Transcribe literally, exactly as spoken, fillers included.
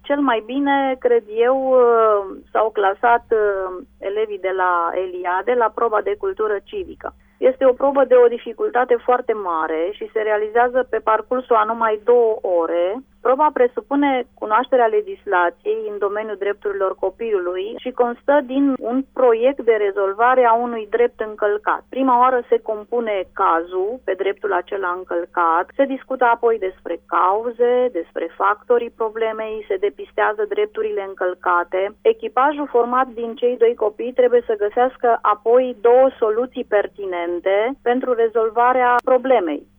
Cel mai bine, cred eu, s-au clasat elevii de la Eliade la proba de cultură civică. Este o probă de o dificultate foarte mare și se realizează pe parcursul a numai două ore. Proba presupune cunoașterea legislației în domeniul drepturilor copilului și constă din un proiect de rezolvare a unui drept încălcat. Prima oară se compune cazul pe dreptul acela încălcat, se discută apoi despre cauze, despre factorii problemei, se depistează drepturile încălcate. Echipajul format din cei doi copii trebuie să găsească apoi două soluții pertinente pentru rezolvarea problemei.